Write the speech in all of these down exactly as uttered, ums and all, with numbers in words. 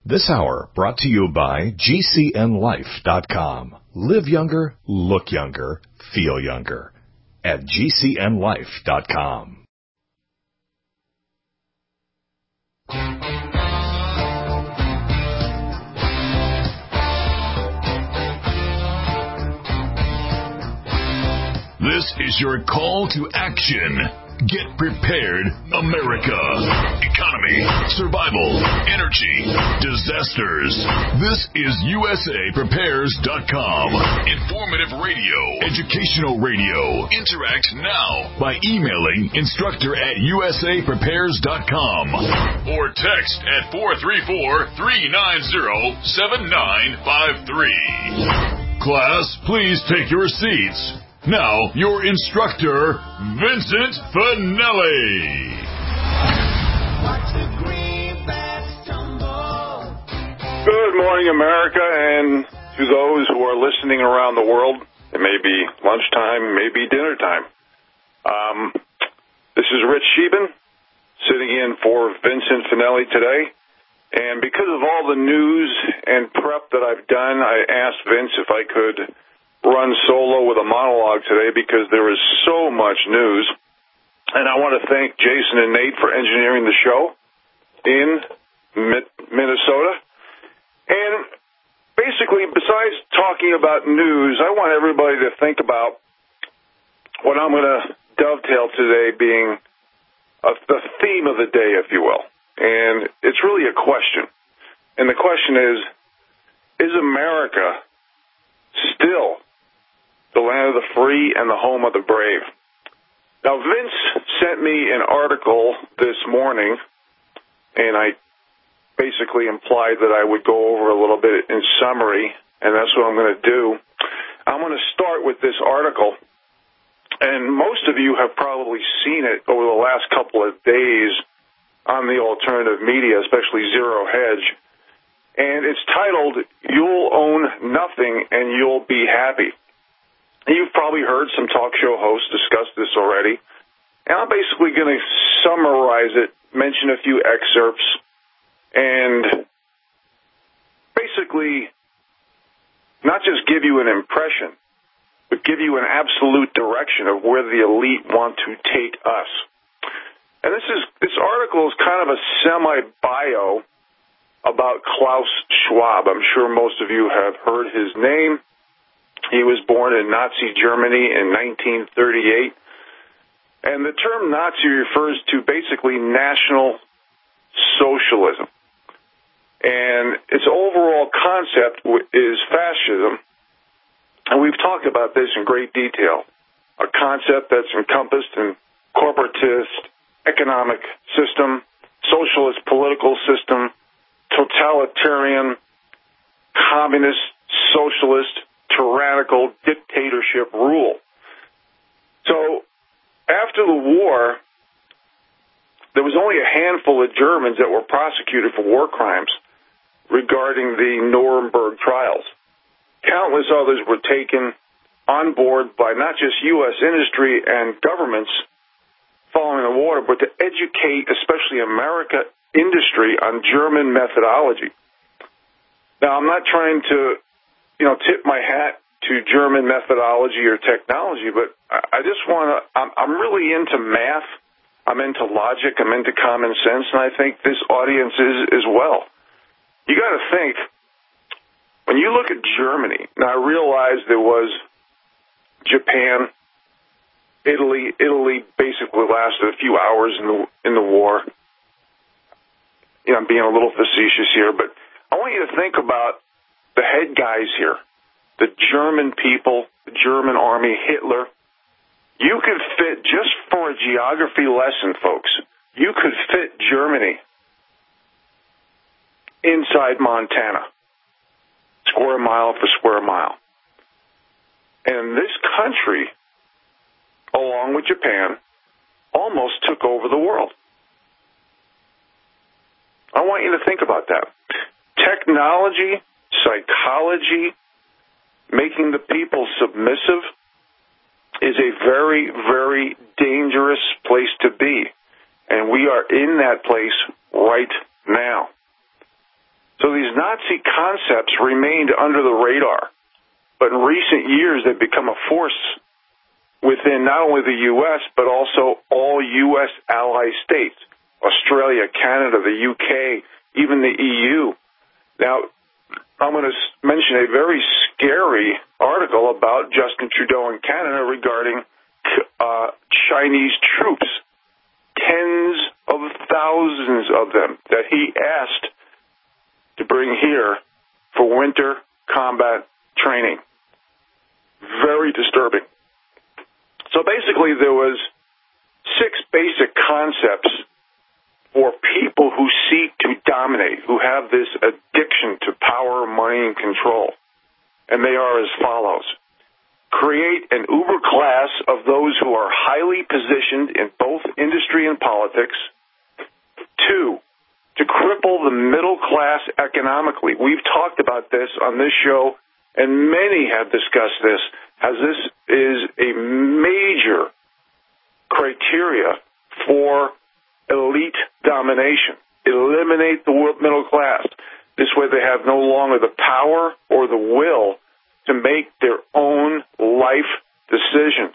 This hour brought to you by G C N life dot com. Live younger, look younger, feel younger at G C N life dot com. This is your call to action. Get prepared, America. Economy, survival, energy, disasters. This is U S A Prepares dot com. Informative radio, educational radio. Interact now by emailing instructor at U S A Prepares dot com or text at four three four, three nine zero, seven nine five three. Class, please take your seats. Now, your instructor, Vincent Finelli. Good morning, America, and to those who are listening around the world, it may be lunchtime, it may be dinner time. Um, this is Rich Sheben, sitting in for Vincent Finelli today, and because of all the news and prep that I've done, I asked Vince if I could run solo with a monologue today because there is so much news. And I want to thank Jason and Nate for engineering the show in Minnesota. And basically, besides talking about news, I want everybody to think about what I'm going to dovetail today being a, the theme of the day, if you will. And it's really a question. And the question is, is America still the land of the free and the home of the brave? Now, Vince sent me an article this morning, and I basically implied that I would go over a little bit in summary, and that's what I'm going to do. I'm going to start with this article, and most of you have probably seen it over the last couple of days on the alternative media, especially Zero Hedge, and it's titled, "You'll Own Nothing and You'll Be Happy." You've probably heard some talk show hosts discuss this already, and I'm basically going to summarize it, mention a few excerpts, and basically not just give you an impression, but give you an absolute direction of where the elite want to take us. And this is this article is kind of a semi-bio about Klaus Schwab. I'm sure most of you have heard his name. He was born in Nazi Germany in nineteen thirty-eight. And the term Nazi refers to basically National Socialism. And its overall concept is fascism. And we've talked about this in great detail. A concept that's encompassed in corporatist economic system, socialist political system, totalitarian, communist, socialist, tyrannical dictatorship rule. So after the war, there was only a handful of Germans that were prosecuted for war crimes regarding the Nuremberg trials. Countless others were taken on board by not just U S industry and governments following the war, but to educate especially America industry on German methodology. Now, I'm not trying to you know, tip my hat to German methodology or technology, but I just want to, I'm, I'm really into math, I'm into logic, I'm into common sense, and I think this audience is as well. You got to think, when you look at Germany, now I realize there was Japan, Italy, Italy basically lasted a few hours in the, in the war. You know, I'm being a little facetious here, but I want you to think about the head guys here, the German people, the German army, Hitler. You could fit, just for a geography lesson, folks, you could fit Germany inside Montana, square mile for square mile. And this country, along with Japan, almost took over the world. I want you to think about that. Technology, psychology, making the people submissive is a very, very dangerous place to be. And we are in that place right now. So these Nazi concepts remained under the radar. But in recent years, they've become a force within not only the U S, but also all U S ally states, Australia, Canada, the U K, even the E U. Now, I'm going to mention a very scary article about Justin Trudeau in Canada regarding uh, Chinese troops, tens of thousands of them that he asked to bring here for winter combat training. Very disturbing. So basically there was six basic concepts for people who seek to dominate, who have this addiction to power, money, and control. And they are as follows. Create an uber class of those who are highly positioned in both industry and politics. Two, to cripple the middle class economically. We've talked about this on this show, and many have discussed this, as this is a major criteria for elite domination. Eliminate the middle class. This way they have no longer the power or the will to make their own life decisions.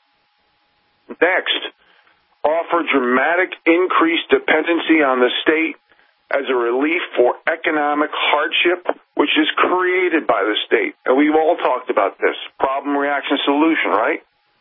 Next, offer dramatic increased dependency on the state as a relief for economic hardship, which is created by the state. And we've all talked about this. Problem, reaction, solution, right?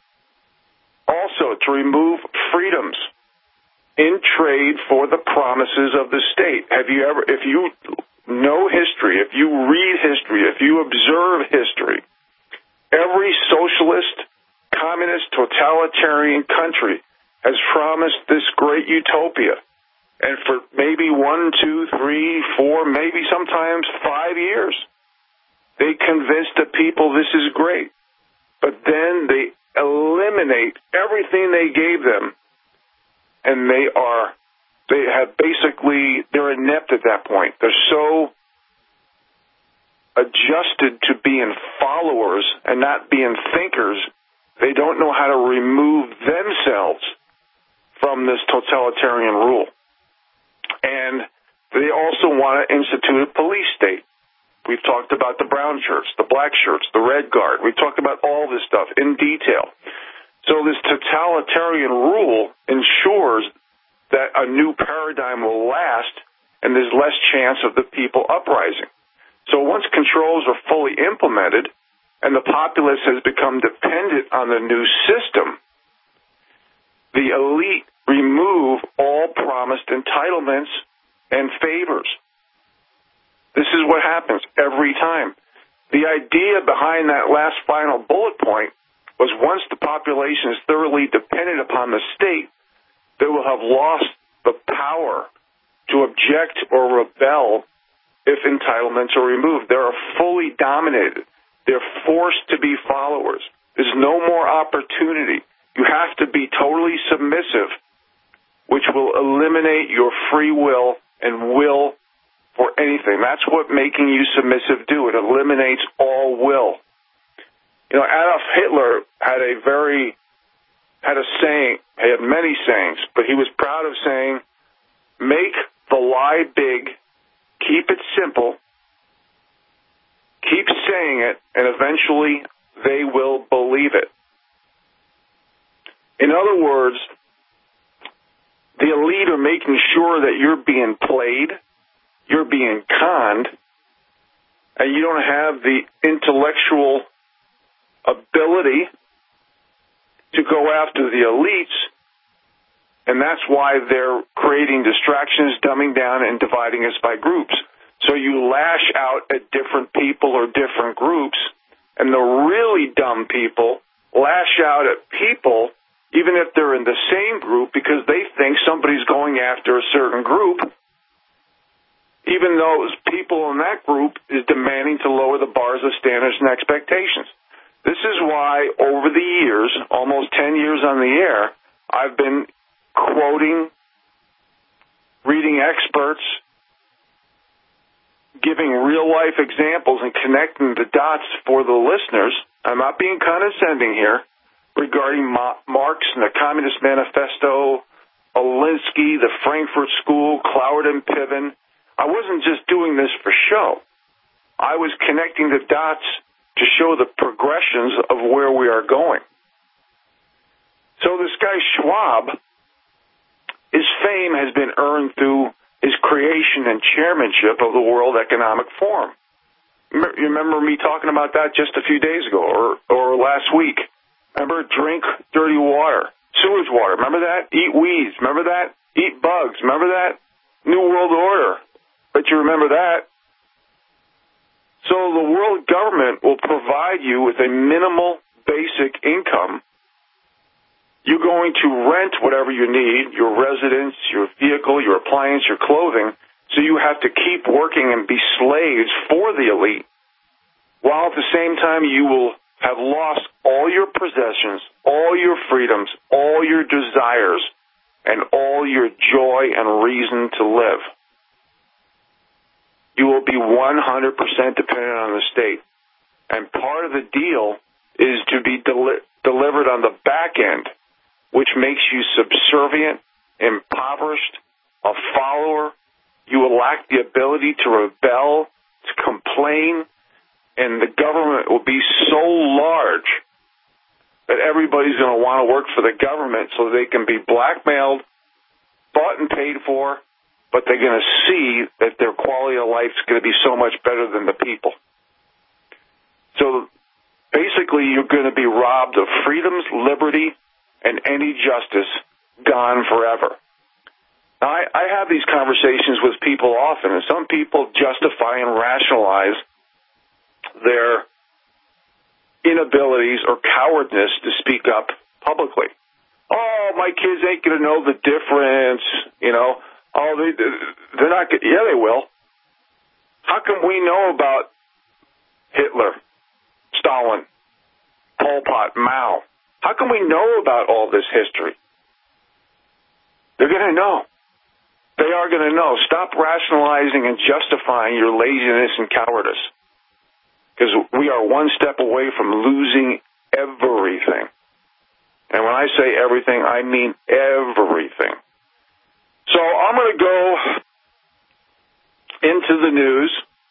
Also, to remove freedoms in trade for the promises of the state. Have you ever, if you know history, if you read history, if you observe history, every socialist, communist, totalitarian country has promised this great utopia. And for maybe one, two, three, four, maybe sometimes five years, they convince the people this is great. But then they eliminate everything they gave them, and they are, they have basically, they're inept at that point. They're so adjusted to being followers and not being thinkers, they don't know how to remove themselves from this totalitarian rule. And they also want to institute a police state. We've talked about the brown shirts, the black shirts, the red guard. We've talked about all this stuff in detail. So this totalitarian rule ensures that a new paradigm will last and there's less chance of the people uprising. So once controls are fully implemented and the populace has become dependent on the new system, the elite remove all promised entitlements and favors. This is what happens every time. The idea behind that last final bullet point was once the population is thoroughly dependent upon the state, they will have lost the power to object or rebel if entitlements are removed. They are fully dominated. They're forced to be followers. There's no more opportunity. You have to be totally submissive, which will eliminate your free will and will for anything. That's what making you submissive do. It eliminates all will. You know, Adolf Hitler had a very, had a saying, he had many sayings, but he was proud of saying, make the lie big, keep it simple, keep saying it, and eventually they will believe it. In other words, the elite are making sure that you're being played, you're being conned, and you don't have the intellectual ability to go after the elites, and that's why they're creating distractions, dumbing down, and dividing us by groups. So you lash out at different people or different groups, and the really dumb people lash out at people even if they're in the same group because they think somebody's going after a certain group, even though people in that group is demanding to lower the bars of standards and expectations. This is why over the years, almost ten years on the air, I've been quoting, reading experts, giving real-life examples and connecting the dots for the listeners. I'm not being condescending here regarding Marx and the Communist Manifesto, Alinsky, the Frankfurt School, Cloward and Piven. I wasn't just doing this for show. I was connecting the dots to show the progressions of where we are going. So this guy Schwab, his fame has been earned through his creation and chairmanship of the World Economic Forum. You remember me talking about that just a few days ago or, or last week? Remember, drink dirty water, sewage water. Remember that? Eat weeds. Remember that? Eat bugs. Remember that? New World Order. Bet you remember that. So the world government will provide you with a minimal basic income. You're going to rent whatever you need, your residence, your vehicle, your appliance, your clothing, so you have to keep working and be slaves for the elite, while at the same time you will have lost all your possessions, all your freedoms, all your desires, and all your joy and reason to live. You will be one hundred percent dependent on the state. And part of the deal is to be deli- delivered on the back end, which makes you subservient, impoverished, a follower. You will lack the ability to rebel, to complain, and the government will be so large that everybody's going to want to work for the government so they can be blackmailed, bought and paid for, but they're going to see that their quality of life is going to be so much better than the people. So basically, you're going to be robbed of freedoms, liberty, and any justice, gone forever. Now, I, I have these conversations with people often, and some people justify and rationalize their inabilities or cowardness to speak up publicly. Oh, my kids ain't going to know the difference, you know. Oh, they, they're not going to. Yeah, they will. How come we know about Hitler, Stalin, Pol Pot, Mao? How can we know about all this history? They're going to know. They are going to know. Stop rationalizing and justifying your laziness and cowardice, because we are one step away from losing everything. And when I say everything, I mean everything. So I'm going to go into the news,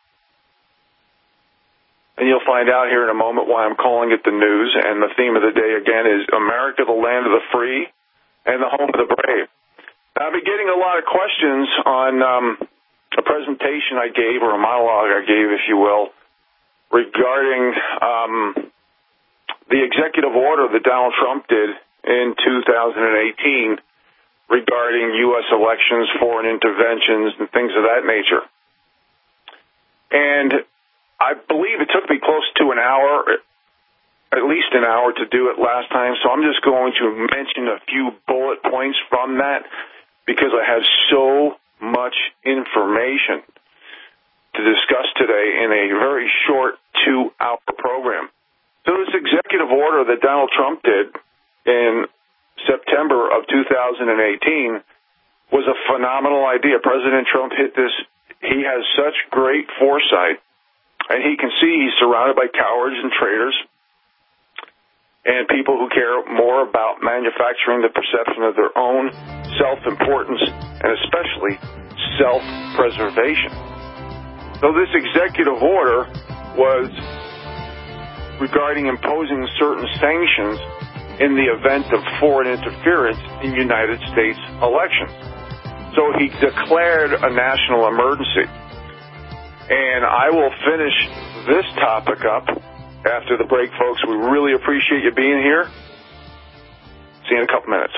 and you'll find out here in a moment why I'm calling it the news. And the theme of the day, again, is America, the land of the free and the home of the brave. Now, I've been getting a lot of questions on um, a presentation I gave, or a monologue I gave, if you will, regarding um, the executive order that Donald Trump did in two thousand eighteen regarding U S elections, foreign interventions, and things of that nature. And I believe it took me close to an hour, at least an hour, to do it last time, so I'm just going to mention a few bullet points from that, because I have so much information to discuss today in a very short two-hour program. So this executive order that Donald Trump did in September of two thousand eighteen was a phenomenal idea. President Trump hit this. He has such great foresight, and he can see he's surrounded by cowards and traitors and people who care more about manufacturing the perception of their own self-importance and especially self-preservation. So this executive order was regarding imposing certain sanctions in the event of foreign interference in United States elections. So he declared a national emergency. And I will finish this topic up after the break, folks. We really appreciate you being here. See you in a couple minutes.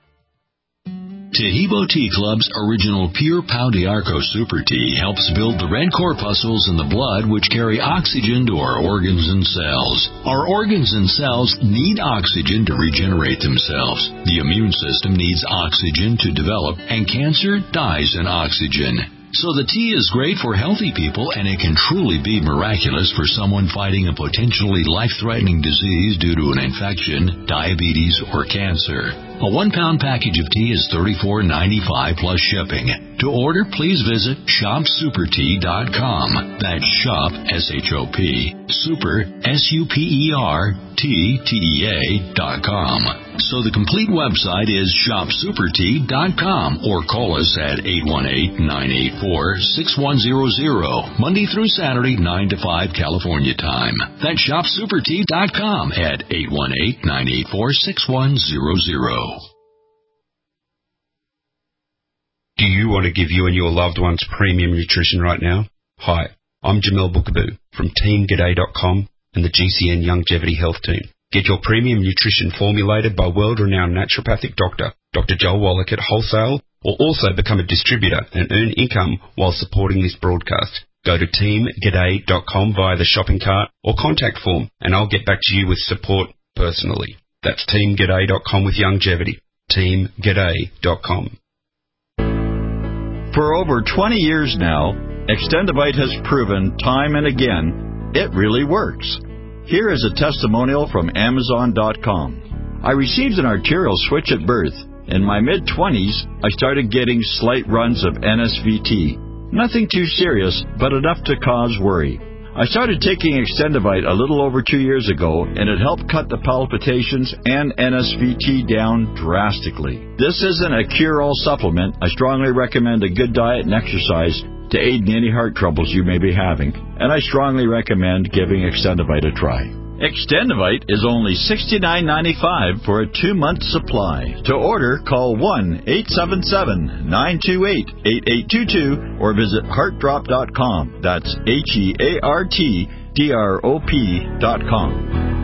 Taheebo Tea Club's original Pure Pau d'Arco Super Tea helps build the red corpuscles in the blood which carry oxygen to our organs and cells. Our organs and cells need oxygen to regenerate themselves. The immune system needs oxygen to develop, and cancer dies in oxygen. So the tea is great for healthy people, and it can truly be miraculous for someone fighting a potentially life-threatening disease due to an infection, diabetes, or cancer. A one-pound package of tea is thirty-four ninety-five plus shipping. To order, please visit shop super tea dot com. That's shop, S H O P, super, S U P E R, T T E A dot com. So the complete website is shop super tea dot com or call us at eight one eight, nine eight four, six one zero zero, Monday through Saturday, nine to five California time. That's shop super tea dot com at eight one eight, nine eight four, six one zero zero. Do you want to give you and your loved ones premium nutrition right now? Hi, I'm Jamel Bookaboo from team g'day dot com and the G C N Longevity Health Team. Get your premium nutrition formulated by world-renowned naturopathic doctor, Doctor Joel Wallach at wholesale, or also become a distributor and earn income while supporting this broadcast. Go to team g'day dot com via the shopping cart or contact form, and I'll get back to you with support personally. That's team g'day dot com with longevity. team g'day dot com. For over twenty years now, Extendivite has proven time and again it really works. Here is a testimonial from Amazon dot com. I received an arterial switch at birth. In my mid-twenties, I started getting slight runs of N S V T. Nothing too serious, but enough to cause worry. I started taking Extendivite a little over two years ago, and it helped cut the palpitations and N S V T down drastically. This isn't a cure-all supplement. I strongly recommend a good diet and exercise to aid in any heart troubles you may be having, and I strongly recommend giving Extendivite a try. Extendivite is only sixty-nine ninety-five for a two-month supply. To order, call one eight seven seven, nine two eight, eight eight two two or visit heart drop dot com. That's H E A R T D R O P dot com.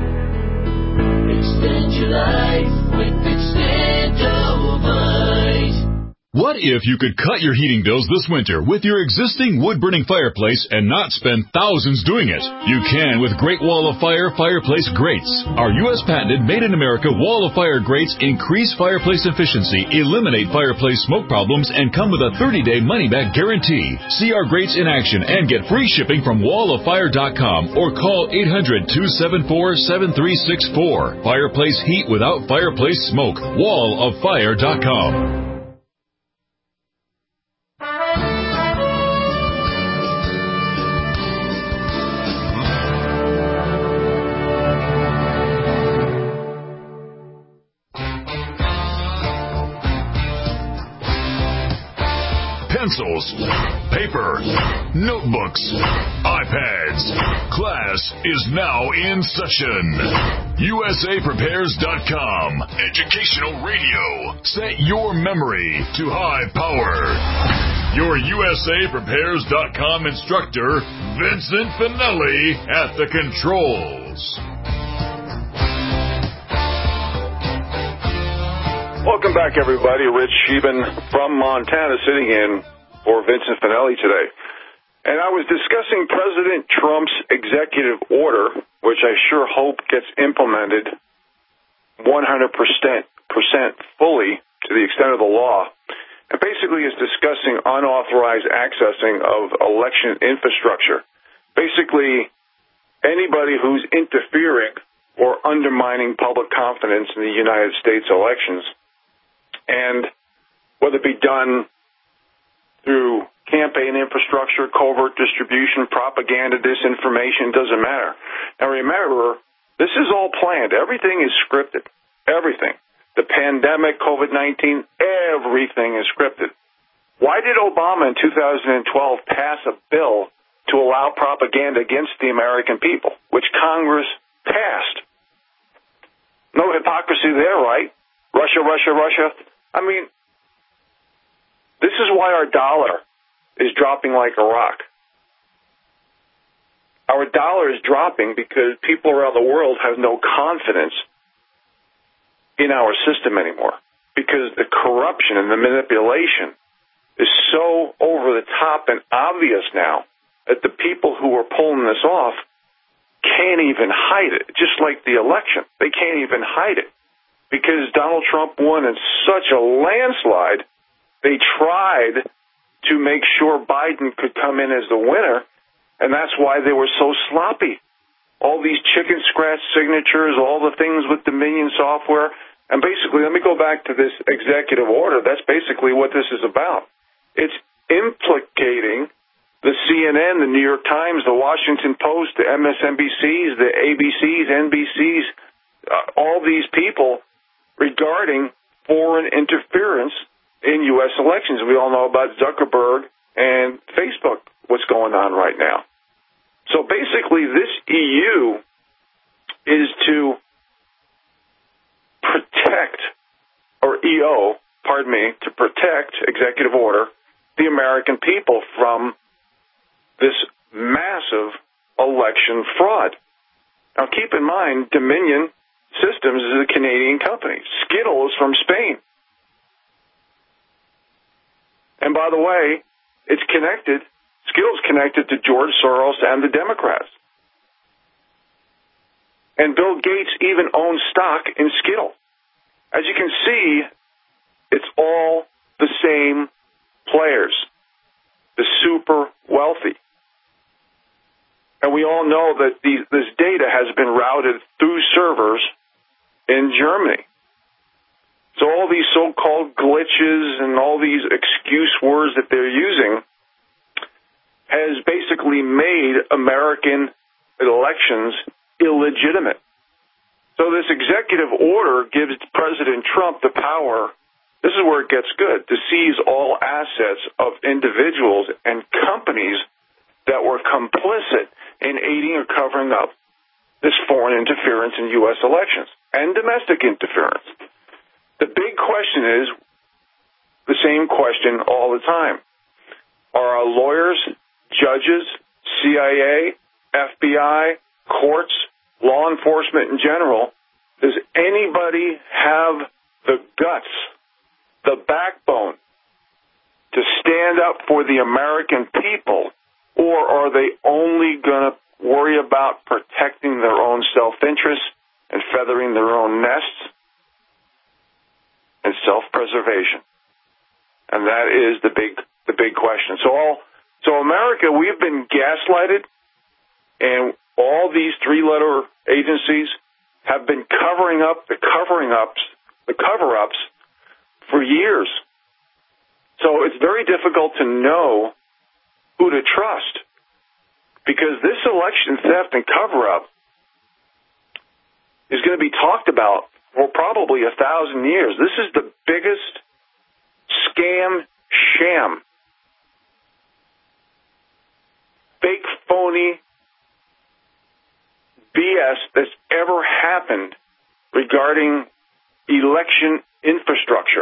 Extend your life with Extendivite. What if you could cut your heating bills this winter with your existing wood-burning fireplace and not spend thousands doing it? You can with Great Wall of Fire fireplace grates. Our U S patented made-in-America Wall of Fire grates increase fireplace efficiency, eliminate fireplace smoke problems, and come with a thirty-day money-back guarantee. See our grates in action and get free shipping from wall of fire dot com or call eight hundred, two seven four, seven three six four. Fireplace heat without fireplace smoke. wall of fire dot com. Pencils, paper, notebooks, iPads. Class is now in session. U S A Prepares dot com. Educational radio. Set your memory to high power. Your U S A Prepares dot com instructor, Vincent Finelli, at the controls. Welcome back, everybody. Rich Sheben from Montana sitting in for Vincent Finelli today. And I was discussing President Trump's executive order, which I sure hope gets implemented one hundred percent fully to the extent of the law. And basically is discussing unauthorized accessing of election infrastructure. Basically, anybody who's interfering or undermining public confidence in the United States elections, and whether it be done through campaign infrastructure, covert distribution, propaganda, disinformation, doesn't matter. Now remember, this is all planned. Everything is scripted. Everything. The pandemic, COVID nineteen, everything is scripted. Why did Obama in two thousand twelve pass a bill to allow propaganda against the American people, which Congress passed? No hypocrisy there, right? Russia, Russia, Russia. I mean, this is why our dollar is dropping like a rock. Our dollar is dropping because people around the world have no confidence in our system anymore, because the corruption and the manipulation is so over the top and obvious now that the people who are pulling this off can't even hide it. Just like the election, they can't even hide it. Because Donald Trump won in such a landslide, they tried to make sure Biden could come in as the winner, and that's why they were so sloppy. All these chicken scratch signatures, all the things with Dominion software, and basically, let me go back to this executive order. That's basically what this is about. It's implicating the C N N, the New York Times, the Washington Post, the M S N B Cs, the A B Cs, N B Cs, uh, all these people regarding foreign interference in U S elections. We all know about Zuckerberg and Facebook, what's going on right now. So basically, this E U is to protect, or E O, pardon me, to protect, executive order, the American people from this massive election fraud. Now, keep in mind, Dominion Systems is a Canadian company. Skittle is from Spain. And by the way, it's connected, Skittle's connected to George Soros and the Democrats. And Bill Gates even owns stock in Skittle. As you can see, it's all the same players, the super wealthy. And we all know that these, this data has been routed through servers in Germany. So all these so-called glitches and all these excuse words that they're using has basically made American elections illegitimate. So this executive order gives President Trump the power, this is where it gets good, to seize all assets of individuals and companies that were complicit in aiding or covering up this foreign interference in U S elections and domestic interference. The big question is the same question all the time. Are our lawyers, judges, C I A, F B I, courts, law enforcement in general, does anybody have the guts, the backbone to stand up for the American people, or are they only going to worry about protecting their own self-interest and feathering their own nests and self-preservation? And that is the big the big question. So all so America, we've been gaslighted, and all these three-letter agencies have been covering up the covering ups, the cover-ups for years. So it's very difficult to know who to trust, because this election theft and cover-up is going to be talked about for probably a thousand years. This is the biggest scam, sham, fake, phony B S that's ever happened regarding election infrastructure.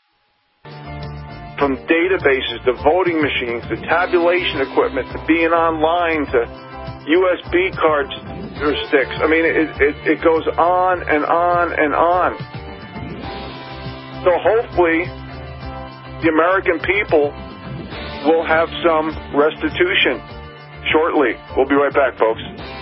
From databases to voting machines to tabulation equipment to being online to U S B cards or sticks. I mean, it, it, it goes on and on and on. So hopefully the American people will have some restitution shortly. We'll be right back, folks.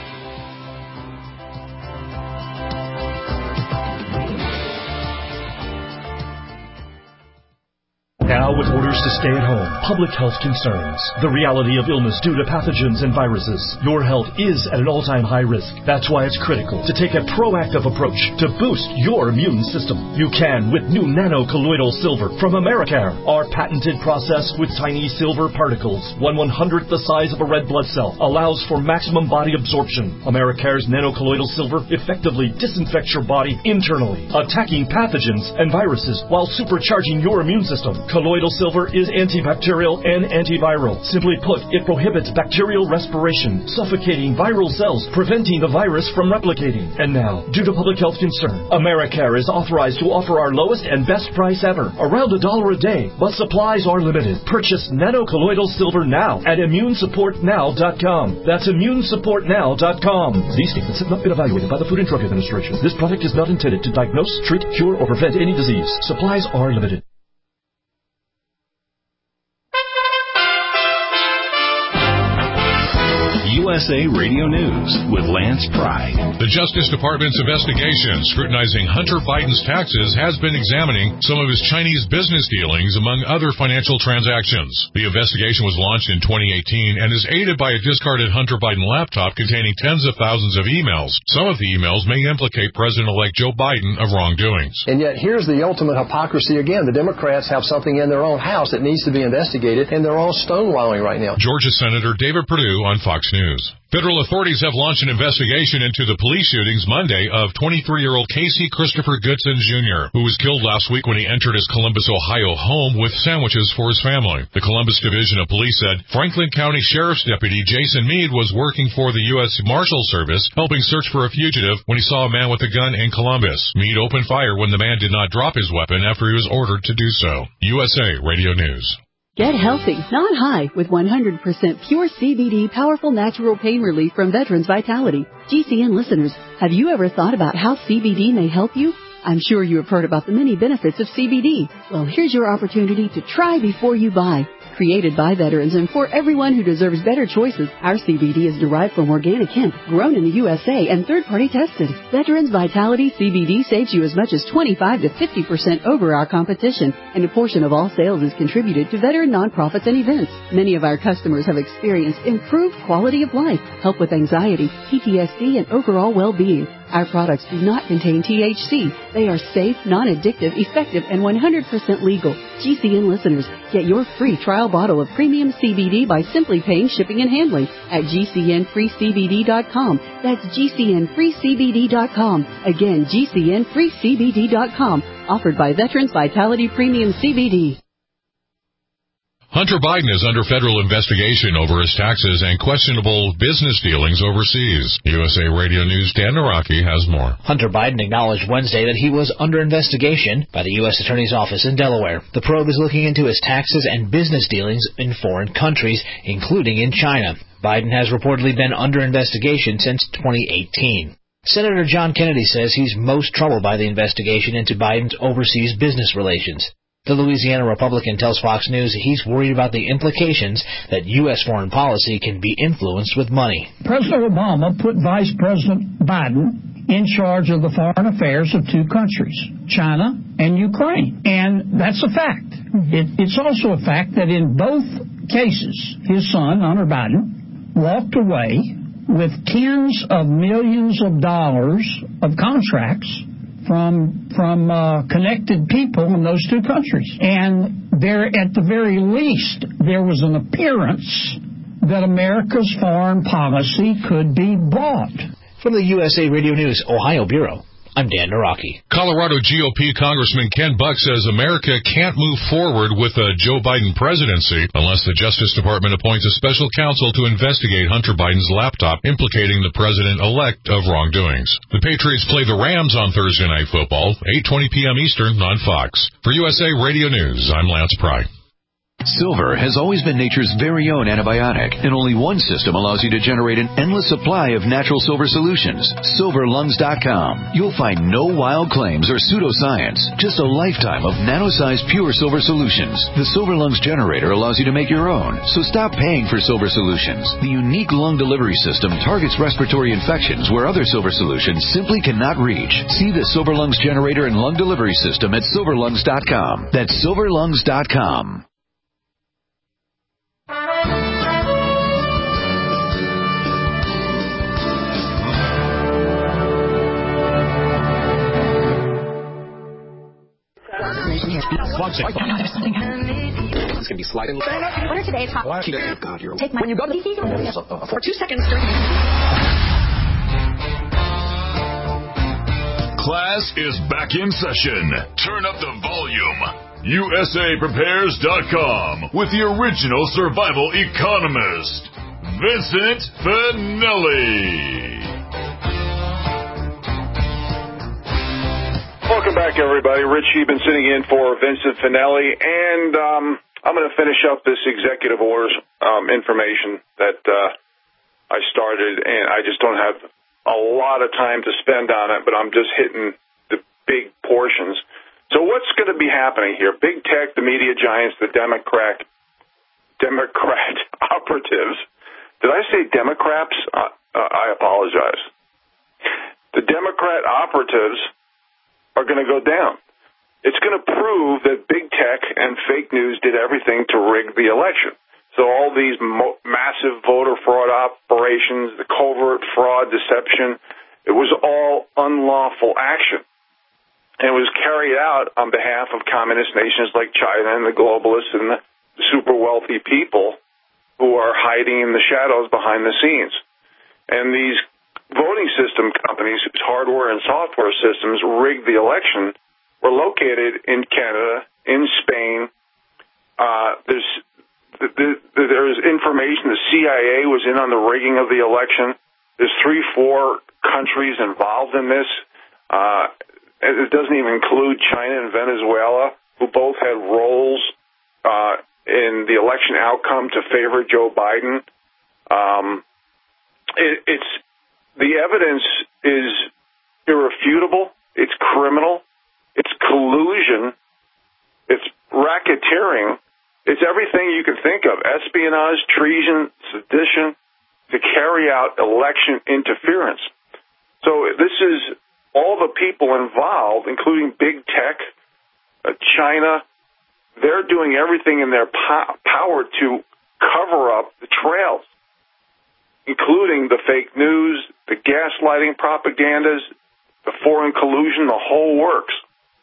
Now with orders to stay at home, public health concerns, the reality of illness due to pathogens and viruses, your health is at an all-time high risk. That's why it's critical to take a proactive approach to boost your immune system. You can with new nano-colloidal silver from Americare. Our patented process with tiny silver particles, one one-hundredth the size of a red blood cell, allows for maximum body absorption. Americare's nano-colloidal silver effectively disinfects your body internally, attacking pathogens and viruses while supercharging your immune system. Colloidal silver is antibacterial and antiviral. Simply put, it prohibits bacterial respiration, suffocating viral cells, preventing the virus from replicating. And now, due to public health concern, Americare is authorized to offer our lowest and best price ever, around a dollar a day, but supplies are limited. Purchase nano-colloidal silver now at immune support now dot com. That's immune support now dot com. These statements have not been evaluated by the Food and Drug Administration. This product is not intended to diagnose, treat, cure, or prevent any disease. Supplies are limited. U S A Radio News with Lance Pry. The Justice Department's investigation scrutinizing Hunter Biden's taxes has been examining some of his Chinese business dealings, among other financial transactions. The investigation was launched in twenty eighteen and is aided by a discarded Hunter Biden laptop containing tens of thousands of emails. Some of the emails may implicate President-elect Joe Biden of wrongdoings. And yet, here's the ultimate hypocrisy again. The Democrats have something in their own house that needs to be investigated, and they're all stonewalling right now. Georgia Senator David Perdue on Fox News. Federal authorities have launched an investigation into the police shootings Monday of twenty-three-year-old Casey Christopher Goodson Junior, who was killed last week when he entered his Columbus, Ohio home with sandwiches for his family. The Columbus Division of Police said Franklin County Sheriff's Deputy Jason Meade was working for the U S Marshal Service, helping search for a fugitive when he saw a man with a gun in Columbus. Meade opened fire when the man did not drop his weapon after he was ordered to do so. U S A Radio News. Get healthy, not high, with one hundred percent pure C B D powerful natural pain relief from Veterans Vitality. G C N listeners, have you ever thought about how C B D may help you? I'm sure you have heard about the many benefits of C B D. Well, here's your opportunity to try before you buy. Created by veterans and for everyone who deserves better choices, our C B D is derived from organic hemp, grown in the U S A and third-party tested. Veterans Vitality C B D saves you as much as twenty-five to fifty percent over our competition, and a portion of all sales is contributed to veteran nonprofits and events. Many of our customers have experienced improved quality of life, help with anxiety, P T S D, and overall well-being. Our products do not contain T H C. They are safe, non-addictive, effective, and one hundred percent legal. G C N listeners, get your free trial bottle of premium C B D by simply paying shipping and handling at G C N free C B D dot com. That's G C N free C B D dot com. Again, G C N free C B D dot com. Offered by Veterans Vitality Premium C B D. Hunter Biden is under federal investigation over his taxes and questionable business dealings overseas. U S A Radio News' Dan Naraki has more. Hunter Biden acknowledged Wednesday that he was under investigation by the U S Attorney's Office in Delaware. The probe is looking into his taxes and business dealings in foreign countries, including in China. Biden has reportedly been under investigation since twenty eighteen. Senator John Kennedy says he's most troubled by the investigation into Biden's overseas business relations. The Louisiana Republican tells Fox News he's worried about the implications that U S foreign policy can be influenced with money. President Obama put Vice President Biden in charge of the foreign affairs of two countries, China and Ukraine. And that's a fact. It, it's also a fact that in both cases, his son, Hunter Biden, walked away with tens of millions of dollars of contracts from from uh, connected people in those two countries. And there, at the very least, there was an appearance that America's foreign policy could be bought. From the U S A Radio News Ohio Bureau, I'm Dan Naraki. Colorado G O P Congressman Ken Buck says America can't move forward with a Joe Biden presidency unless the Justice Department appoints a special counsel to investigate Hunter Biden's laptop implicating the president-elect of wrongdoings. The Patriots play the Rams on Thursday Night Football, eight twenty p.m. Eastern on Fox. For U S A Radio News, I'm Lance Pry. Silver has always been nature's very own antibiotic, and only one system allows you to generate an endless supply of natural silver solutions. silver lungs dot com. You'll find no wild claims or pseudoscience, just a lifetime of nano-sized pure silver solutions. The Silver Lungs generator allows you to make your own, so stop paying for silver solutions. The unique lung delivery system targets respiratory infections where other silver solutions simply cannot reach. See the Silver Lungs generator and lung delivery system at silver lungs dot com. That's silver lungs dot com. One second. Oh, no, there's something happening. It's going to be sliding. What are today's hot? Oh, God, you're... Take my... When you go to the... For two seconds during... Class is back in session. Turn up the volume. U S A Prepares dot com with the original survival economist, Vincent Finelli. Welcome back, everybody. Rich Eben sitting in for Vincent Finelli, and um, I'm going to finish up this executive orders um, information that uh, I started, and I just don't have a lot of time to spend on it, but I'm just hitting the big portions. So what's going to be happening here? Big tech, the media giants, the Democrat, Democrat operatives, Did I say Democrats? Uh, uh, I apologize. The Democrat operatives are going to go down. It's going to prove that big tech and fake news did everything to rig the election. So all these mo- massive voter fraud operations, the covert fraud, deception, it was all unlawful action. And it was carried out on behalf of communist nations like China and the globalists and the super wealthy people who are hiding in the shadows behind the scenes. And these voting system companies whose hardware and software systems rigged the election were located in Canada, in Spain. Uh, there's There is information the C I A was in on the rigging of the election. There's three, four countries involved in this. Uh, it doesn't even include China and Venezuela, who both had roles uh, in the election outcome to favor Joe Biden. Um, it, it's the evidence is irrefutable. It's criminal. It's collusion. It's racketeering. It's everything you can think of, espionage, treason, sedition, to carry out election interference. So this is all the people involved, including big tech, uh, China. They're doing everything in their po- power to cover up the trails, including the fake news, the gaslighting propagandas, the foreign collusion, the whole works.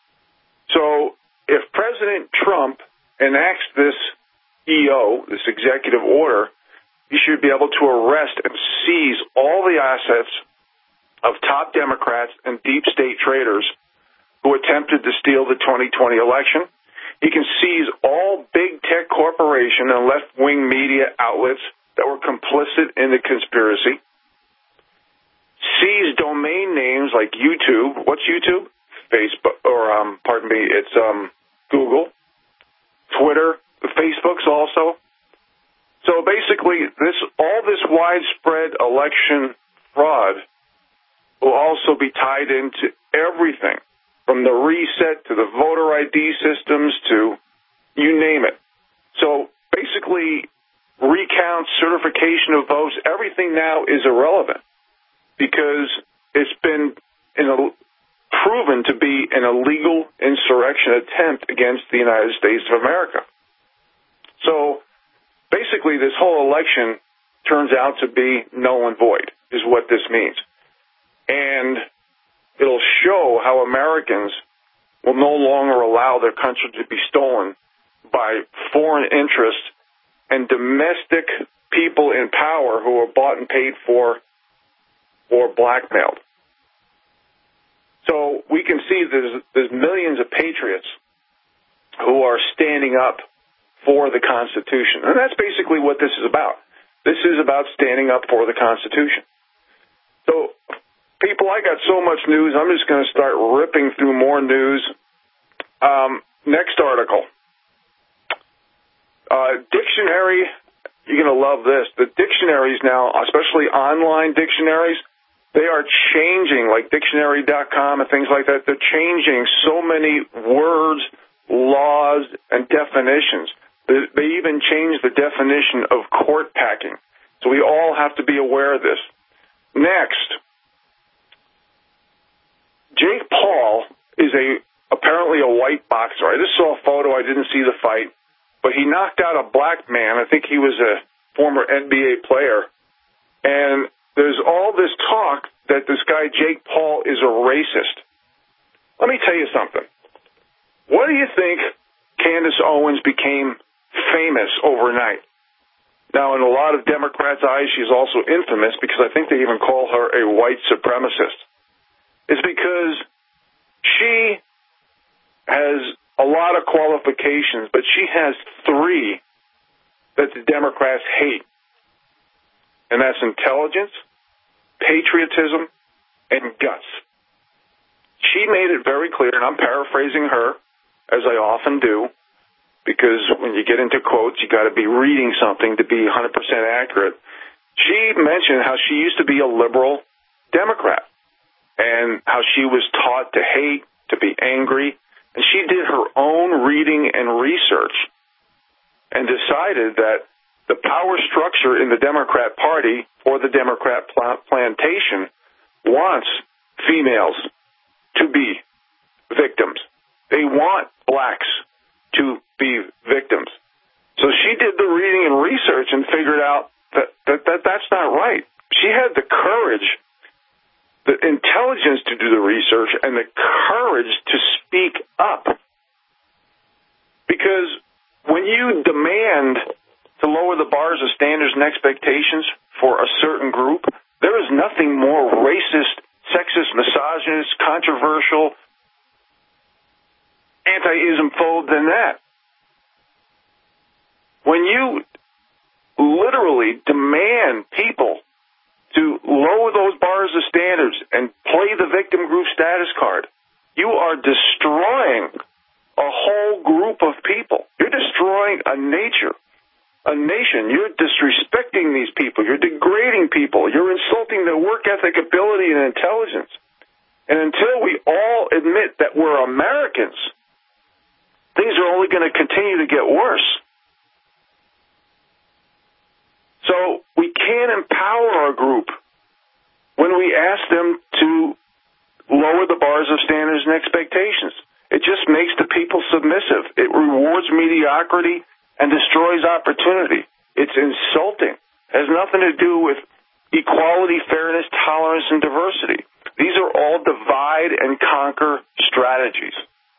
So if President Trump enacts this E O, this executive order, he should be able to arrest and seize all the assets of top Democrats and deep state traders who attempted to steal the twenty twenty election. He can seize all big tech corporation and left-wing media outlets that were complicit in the conspiracy. Seize domain names like YouTube. What's YouTube? Facebook, or um, pardon me, it's um, Google. Twitter, the Facebooks also. So basically, this all this widespread election fraud will also be tied into everything, from the reset to the voter I D systems to you name it. So basically, recounts, certification of votes, everything now is irrelevant because it's been in a proven to be an illegal insurrection attempt against the United States of America. So basically this whole election turns out to be null and void, is what this means. And it'll show how Americans will no longer allow their country to be stolen by foreign interests and domestic people in power who are bought and paid for or blackmailed. So we can see there's, there's millions of patriots who are standing up for the Constitution. And that's basically what this is about. This is about standing up for the Constitution. So, people, I got so much news, I'm just going to start ripping through more news. Um, next article. Uh, dictionary, you're going to love this. The dictionaries now, especially online dictionaries, they are changing, like dictionary dot com and things like that. They're changing so many words, laws, and definitions. They even changed the definition of court packing. So we all have to be aware of this. Next, Jake Paul is a apparently a white boxer. I just saw a photo. I didn't see the fight. But he knocked out a black man. I think he was a former N B A player. And there's all this talk that this guy, Jake Paul, is a racist. Let me tell you something. What do you think Candace Owens became famous overnight? Now, in a lot of Democrats' eyes, she's also infamous because I think they even call her a white supremacist. It's because she has a lot of qualifications, but she has three that the Democrats hate. And that's intelligence, patriotism, and guts. She made it very clear, and I'm paraphrasing her, as I often do, because when you get into quotes, you got to be reading something to be one hundred percent accurate. She mentioned how she used to be a liberal Democrat and how she was taught to hate, to be angry, and she did her own reading and research and decided that the power structure in the Democrat Party or the Democrat pl- plantation wants females to be victims. They want blacks to be victims. So she did the reading and research and figured out that, that, that that's not right. She had the courage, the intelligence to do the research, and the courage to speak up. Because when you demand to lower the bars of standards and expectations for a certain group, there is nothing more racist, sexist, misogynist, controversial, anti-ism-phobe than that. When you literally demand people to lower those bars of standards and play the victim group status card, you are destroying a whole group of people. You're destroying a nature, a nation. You're disrespecting these people. You're degrading people. You're insulting their work ethic, ability, and intelligence. And until we all admit that we're Americans, things are only going to continue to get worse. So we can't empower our group when we ask them to lower the bars of standards and expectations. It just makes the people submissive. It rewards mediocrity and destroys opportunity. It's insulting. It has nothing to do with equality, fairness, tolerance, and diversity. These are all divide and conquer strategies.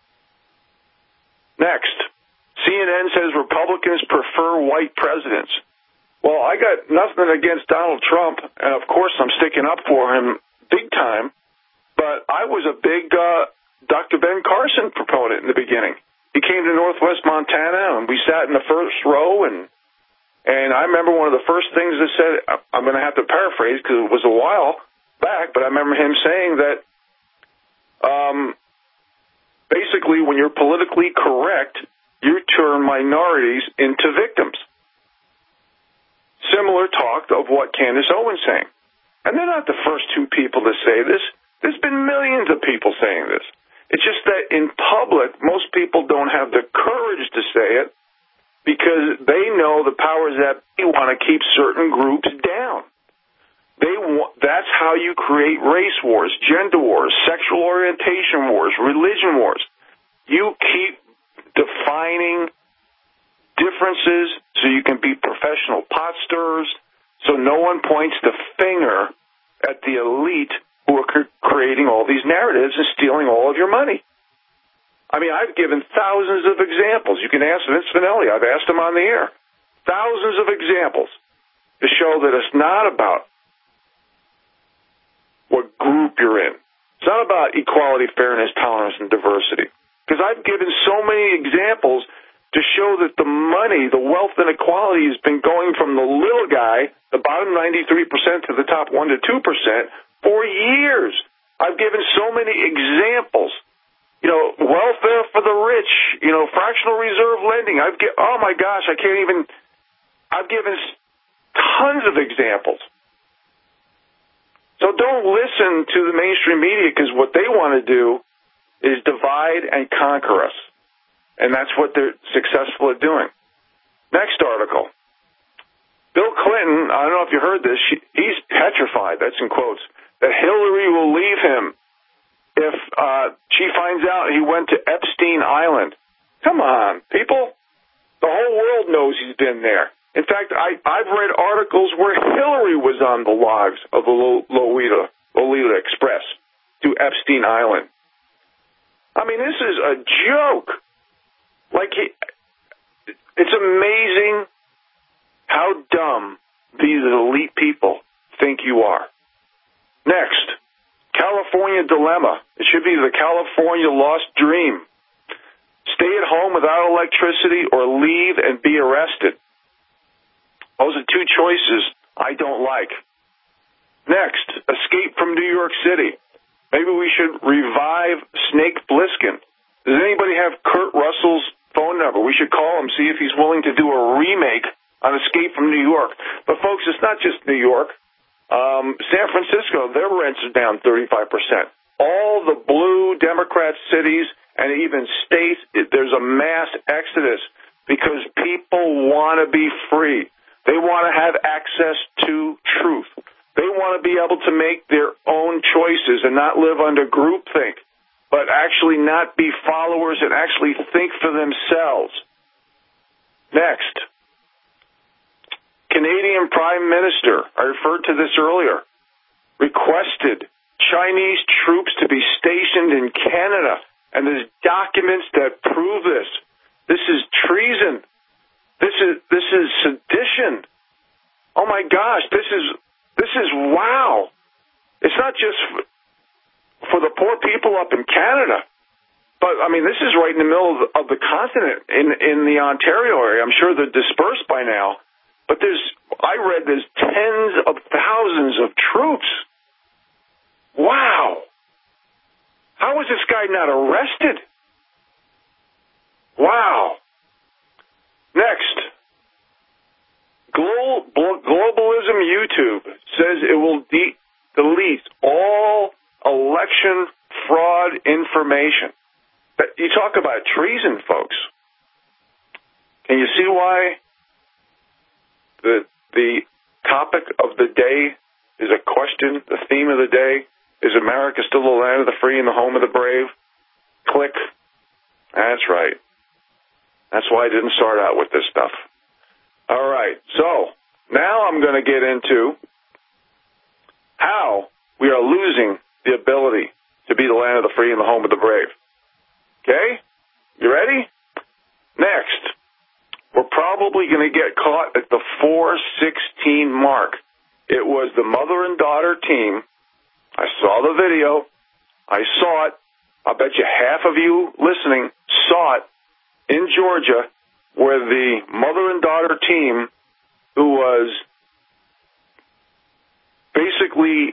Next, C N N says Republicans prefer white presidents. Well, I got nothing against Donald Trump, and of course I'm sticking up for him big time, but I was a big uh, Doctor Ben Carson proponent in the beginning. He came to Northwest Montana, and we sat in the first row, and and I remember one of the first things that said, I'm going to have to paraphrase because it was a while back, but I remember him saying that um, basically when you're politically correct, you turn minorities into victims. Similar talk of what Candace Owens saying. And they're not the first two people to say this. There's been millions of people saying this. It's just that in public, most people don't have the courage to say it because they know the powers that be want to keep certain groups down. They want, that's how you create race wars, gender wars, sexual orientation wars, religion wars. You keep defining differences so you can be professional pot stirrers, so no one points the finger at the elite who are creating all these narratives and stealing all of your money. I mean, I've given thousands of examples. You can ask Vince Finelli. I've asked him on the air. Thousands of examples to show that it's not about what group you're in. It's not about equality, fairness, tolerance, and diversity. Because I've given so many examples to show that the money, the wealth inequality has been going from the little guy, the bottom ninety-three percent, to the top one to two percent for years. I've given so many examples. You know, welfare for the rich, you know, fractional reserve lending. I've gi- oh my gosh, I can't even, I've given tons of examples. So don't listen to the mainstream media because what they want to do is divide and conquer us. And that's what they're successful at doing. Next article. Bill Clinton, I don't know if you heard this, she, he's petrified, that's in quotes, that Hillary will leave him if uh, she finds out he went to Epstein Island. Come on, people. The whole world knows he's been there. In fact, I, I've read articles where Hillary was on the logs of the Lolita, Lolita Express to Epstein Island. I mean, this is a joke. Like, it's amazing how dumb these elite people think you are. Next, California dilemma. It should be the California lost dream. Stay at home without electricity or leave and be arrested. Those are two choices I don't like. Next, escape from New York City. Maybe we should revive Snake Plissken. Does anybody have Kurt Russell's phone number? We should call him, see if he's willing to do a remake on Escape from New York. But, folks, it's not just New York. Um, San Francisco, their rents are down thirty-five percent. All the blue Democrat cities and even states, there's a mass exodus because people want to be free. They want to have access to truth. They want to be able to make their own choices and not live under groupthink, but actually not be followers and actually think for themselves. Next, Canadian Prime Minister, I referred to this earlier, requested Chinese troops to be stationed in Canada, and there's documents that prove this. This is treason. This is this is sedition. Oh my gosh, this is this is wow. It's not just for, for the poor people up in Canada, but I mean this is right in the middle of the, of the continent in in the Ontario area. I'm sure they're dispersed by now, but there's I read there's tens of thousands of troops. Wow. How was this guy not arrested? Wow. Next, Global, Globalism YouTube says it will de- delete all election fraud information. You talk about treason, folks. Can you see why the the topic of the day is a question? The theme of the day is America still the land of the free and the home of the brave? Click. That's right. That's why I didn't start out with this stuff. All right, so now I'm going to get into how we are losing the ability to be the land of the free and the home of the brave. Okay? You ready? Next, we're probably going to get caught at the four sixteen mark. It was the mother and daughter team. I saw the video. I saw it. I bet you half of you listening saw it. In Georgia, where the mother and daughter team, who was basically,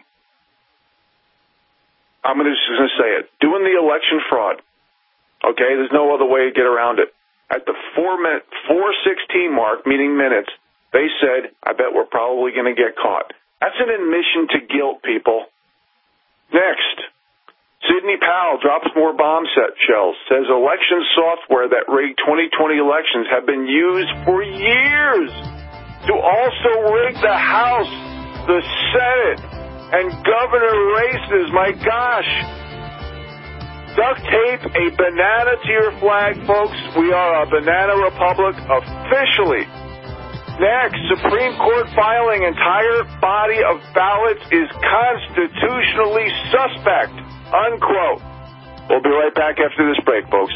I'm just going to say it, doing the election fraud. Okay, there's no other way to get around it. At the four minute, four sixteen mark, meaning minutes, they said, I bet we're probably going to get caught. That's an admission to guilt, people. Next. Sidney Powell drops more bomb set shells, says election software that rigged twenty twenty elections have been used for years to also rig the House, the Senate, and governor races. My gosh. Duct tape a banana to your flag, folks. We are a banana republic officially. Next, Supreme Court filing entire body of ballots is constitutionally suspect. Unquote. We'll be right back after this break, folks.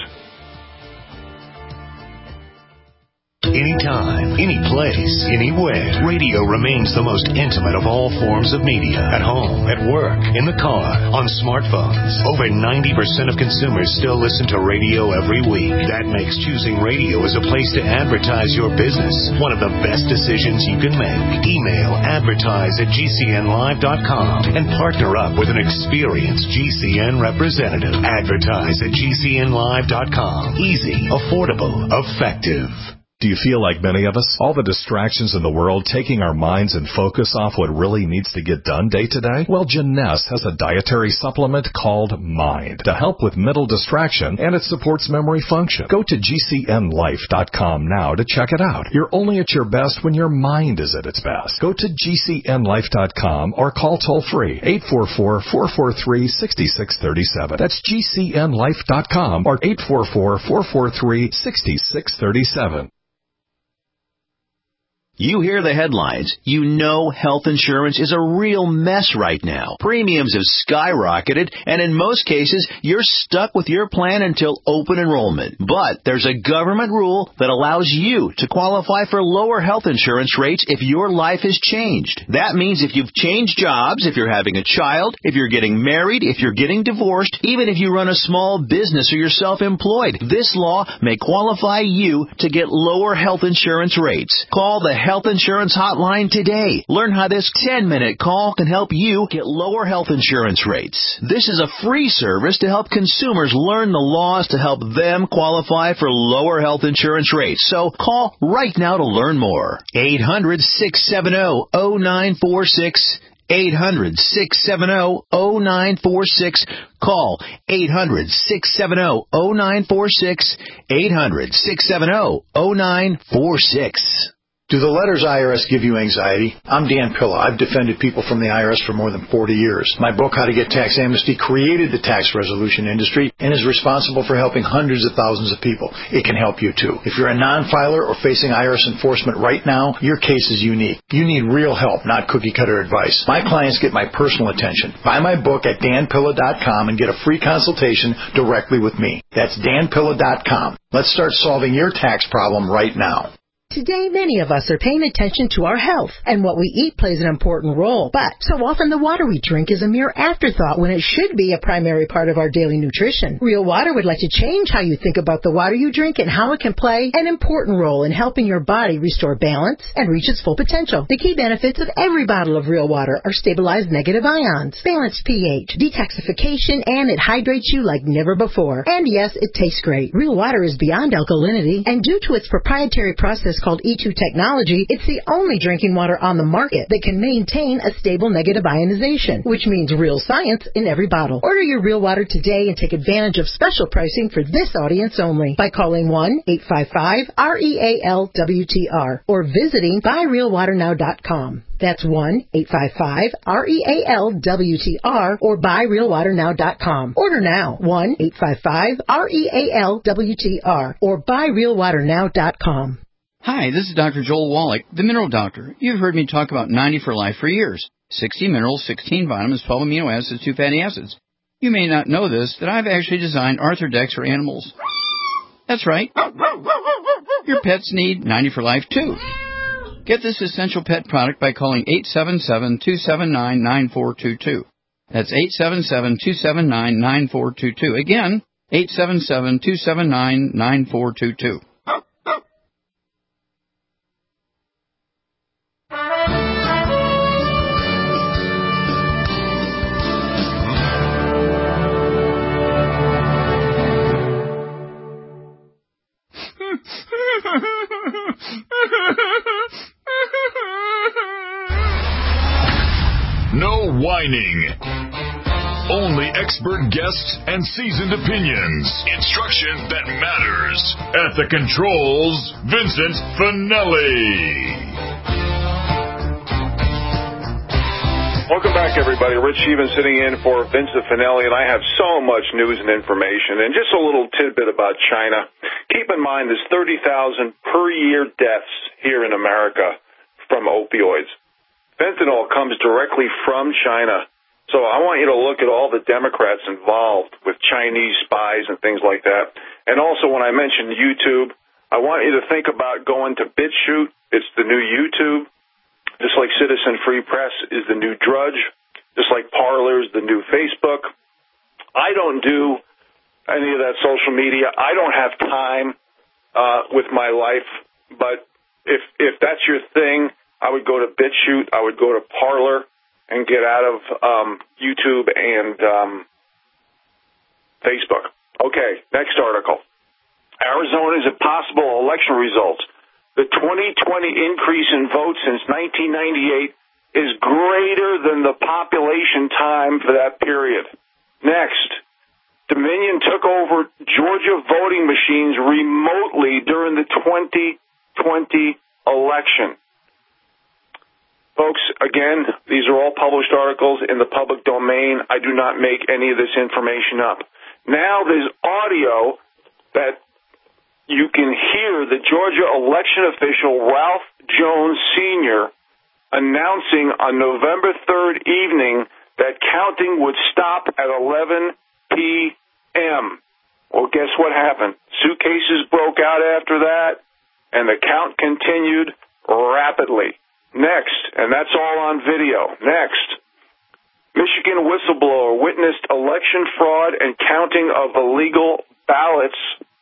Anytime, any place, anywhere. Radio remains the most intimate of all forms of media. At home, at work, in the car, on smartphones. Over ninety percent of consumers still listen to radio every week. That makes choosing radio as a place to advertise your business one of the best decisions you can make. Email advertise at G C N live dot com and partner up with an experienced G C N representative. Advertise at G C N live dot com. Easy, affordable, effective. Do you feel like many of us? All the distractions in the world taking our minds and focus off what really needs to get done day to day? Well, Jeunesse has a dietary supplement called Mind to help with mental distraction, and it supports memory function. Go to G C N life dot com now to check it out. You're only at your best when your mind is at its best. Go to G C N life dot com or call toll-free eight four four, four four three, six six three seven. That's G C N life dot com or eight four four, four four three, six six three seven. You hear the headlines. You know health insurance is a real mess right now. Premiums have skyrocketed, and in most cases, you're stuck with your plan until open enrollment. But there's a government rule that allows you to qualify for lower health insurance rates if your life has changed. That means if you've changed jobs, if you're having a child, if you're getting married, if you're getting divorced, even if you run a small business or you're self-employed, this law may qualify you to get lower health insurance rates. Call the Health Insurance Hotline today. Learn how this ten-minute call can help you get lower health insurance rates. This is a free service to help consumers learn the laws to help them qualify for lower health insurance rates. So call right now to learn more. eight hundred, six seven zero, zero nine four six. eight hundred, six seven zero, zero nine four six. Call eight hundred, six seven zero, zero nine four six. eight hundred, six seven zero, zero nine four six. Do the letters I R S give you anxiety? I'm Dan Pilla. I've defended people from the I R S for more than forty years. My book, How to Get Tax Amnesty, created the tax resolution industry and is responsible for helping hundreds of thousands of people. It can help you, too. If you're a non-filer or facing I R S enforcement right now, your case is unique. You need real help, not cookie-cutter advice. My clients get my personal attention. Buy my book at dan pilla dot com and get a free consultation directly with me. That's dan pilla dot com. Let's start solving your tax problem right now. Today, many of us are paying attention to our health, and what we eat plays an important role. But so often the water we drink is a mere afterthought when it should be a primary part of our daily nutrition. Real Water would like to change how you think about the water you drink and how it can play an important role in helping your body restore balance and reach its full potential. The key benefits of every bottle of Real Water are stabilized negative ions, balanced pH, detoxification, and it hydrates you like never before. And yes, it tastes great. Real Water is beyond alkalinity, and due to its proprietary process called E two technology, it's the only drinking water on the market that can maintain a stable negative ionization, which means real science in every bottle. Order your Real Water today and take advantage of special pricing for this audience only by calling one eight five five R E A L W T R or visiting buy real water now dot com. That's one eight five five R E A L W T R or buy real water now dot com. Order now, one eight five five R E A L W T R or buy real water now dot com. Hi, this is Doctor Joel Wallach, the Mineral Doctor. You've heard me talk about ninety for Life for years. sixty minerals, sixteen vitamins, twelve amino acids, two fatty acids. You may not know this, that I've actually designed Arthrodex for animals. That's right. Your pets need ninety for Life, too. Get this essential pet product by calling eight seven seven, two seven nine, nine four two two. That's eight seven seven, two seven nine, nine four two two. Again, eight seven seven, two seven nine, nine four two two. No whining. Only expert guests and seasoned opinions. Instruction that matters. At the controls, Vincent Finelli. Welcome back, everybody. Rich Stevens sitting in for Vincent Finelli, and I have so much news and information. And just a little tidbit about China. Keep in mind there's thirty thousand per year deaths here in America from opioids. Fentanyl comes directly from China. So I want you to look at all the Democrats involved with Chinese spies and things like that. And also when I mentioned YouTube, I want you to think about going to BitChute. It's the new YouTube. Just like Citizen Free Press is the new Drudge. Just like Parler is the new Facebook. I don't do any of that social media. I don't have time uh, with my life. But if if that's your thing, I would go to BitChute, I would go to Parler, and get out of um, YouTube and um, Facebook. Okay, next article. Arizona's impossible election results. The twenty twenty increase in votes since nineteen ninety-eight is greater than the population time for that period. Next, Dominion took over Georgia voting machines remotely during the twenty twenty election. Folks, again, these are all published articles in the public domain. I do not make any of this information up. Now there's audio that you can hear the Georgia election official Ralph Jones Senior announcing on November third evening that counting would stop at eleven p.m. Well, guess what happened? Suitcases broke out after that, and the count continued rapidly. Next, and that's all on video. Next, Michigan whistleblower witnessed election fraud and counting of illegal ballots.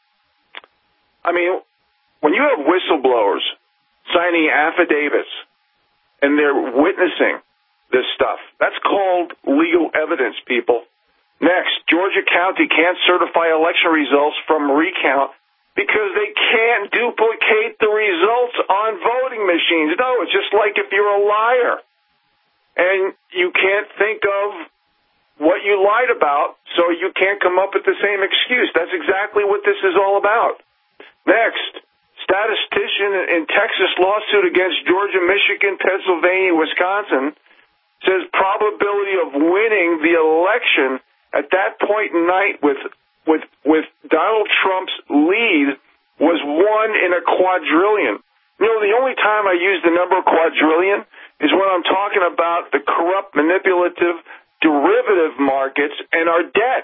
I mean, when you have whistleblowers signing affidavits and they're witnessing this stuff, that's called legal evidence, people. Next, Georgia County can't certify election results from recount because they can't duplicate the results on voting machines. No, it's just like if you're a liar and you can't think of what you lied about, so you can't come up with the same excuse. That's exactly what this is all about. Next, statistician in Texas lawsuit against Georgia, Michigan, Pennsylvania, Wisconsin says probability of winning the election at that point in night with with with Donald Trump's lead was one in a quadrillion. You know, the only time I use the number quadrillion is when I'm talking about the corrupt, manipulative, derivative markets and our debt.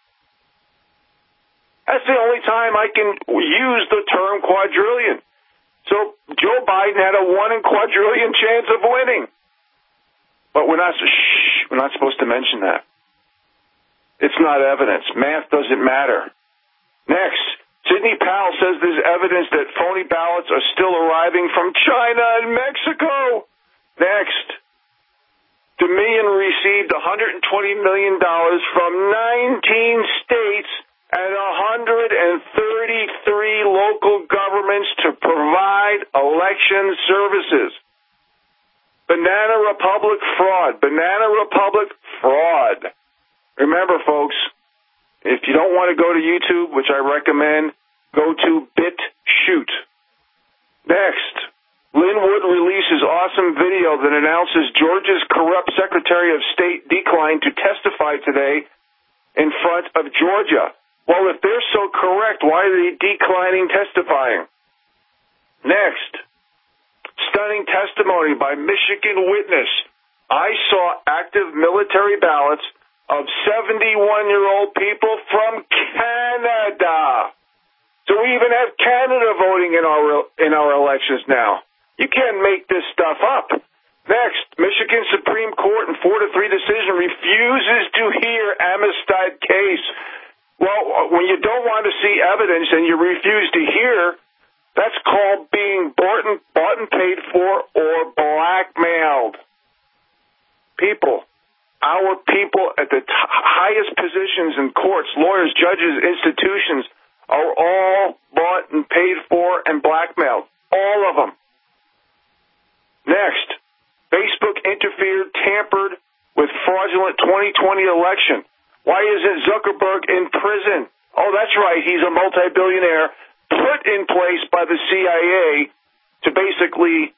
That's the only time I can use the term quadrillion. So Joe Biden had a one in quadrillion chance of winning. But we're not, shh, we're not supposed to mention that. It's not evidence. Math doesn't matter. Next, Sidney Powell says there's evidence that phony ballots are still arriving from China and Mexico. Next, Dominion received one hundred twenty million dollars from nineteen states and one hundred thirty-three local governments to provide election services. Banana Republic fraud. Banana Republic fraud. Remember, folks, if you don't want to go to YouTube, which I recommend, go to BitChute. Next, Lynn Wood releases awesome video that announces Georgia's corrupt Secretary of State declined to testify today in front of Georgia. Well, if they're so correct, why are they declining testifying? Next, stunning testimony by Michigan witness. I saw active military ballots of seventy-one-year-old people from Canada. So we even have Canada voting in our in our elections now. You can't make this stuff up. Next, Michigan Supreme Court in four to three decision refuses to hear Amistad case. Well, when you don't want to see evidence and you refuse to hear, that's called being bought and, bought and paid for or blackmailed. People, our people at the t- highest positions in courts, lawyers, judges, institutions, are all bought and paid for and blackmailed. All of them. Next, Facebook interfered, tampered with fraudulent twenty twenty election. Why isn't Zuckerberg in prison? Oh, that's right. He's a multi-billionaire put in place by the C I A to basically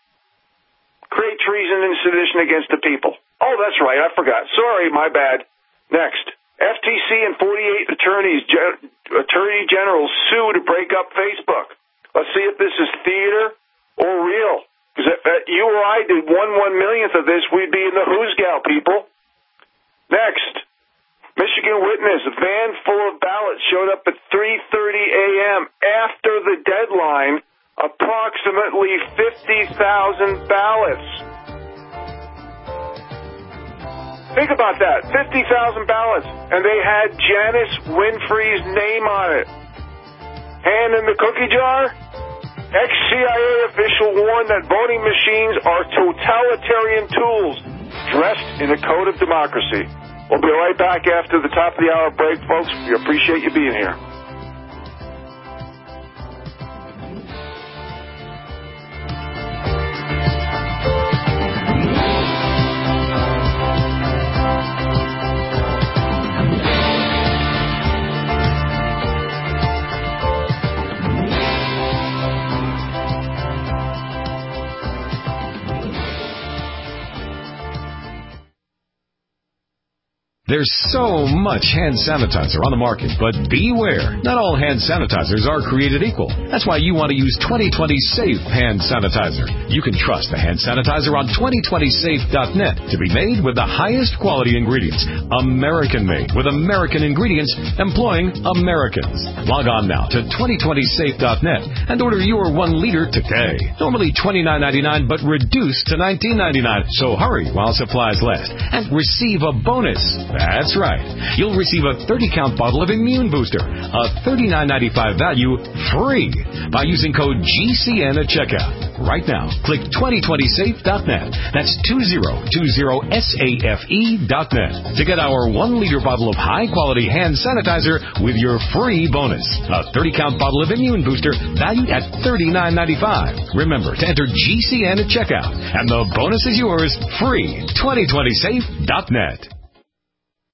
create treason and sedition against the people. Oh, that's right. I forgot. Sorry, my bad. Next, F T C and forty-eight attorneys, ge- attorney generals sue to break up Facebook. Let's see if this is theater or real. Because if you or I did one one millionth of this, we'd be in the who's gal, people. Next, Michigan witness, a van full of ballots showed up at three thirty a.m. after the deadline, approximately fifty thousand ballots. Think about that, fifty thousand ballots, and they had Janice Winfrey's name on it. Hand in the cookie jar? Ex-C I A official warned that voting machines are totalitarian tools dressed in a coat of democracy. We'll be right back after the top of the hour break, folks. We appreciate you being here. There's so much hand sanitizer on the market, but beware. Not all hand sanitizers are created equal. That's why you want to use twenty twenty Safe Hand Sanitizer. You can trust the hand sanitizer on twenty twenty safe dot net to be made with the highest quality ingredients. American-made with American ingredients employing Americans. Log on now to twenty twenty safe dot net and order your one liter today. Normally twenty-nine ninety-nine, but reduced to nineteen ninety-nine. So hurry while supplies last and receive a bonus. That's right. You'll receive a thirty count bottle of Immune Booster, a thirty-nine ninety-five value, free by using code G C N at checkout. Right now, click twenty twenty safe dot net. That's twenty twenty safe dot net to get our one liter bottle of high-quality hand sanitizer with your free bonus. A thirty count bottle of Immune Booster valued at thirty-nine ninety-five. Remember to enter G C N at checkout, and the bonus is yours free. twenty twenty safe dot net.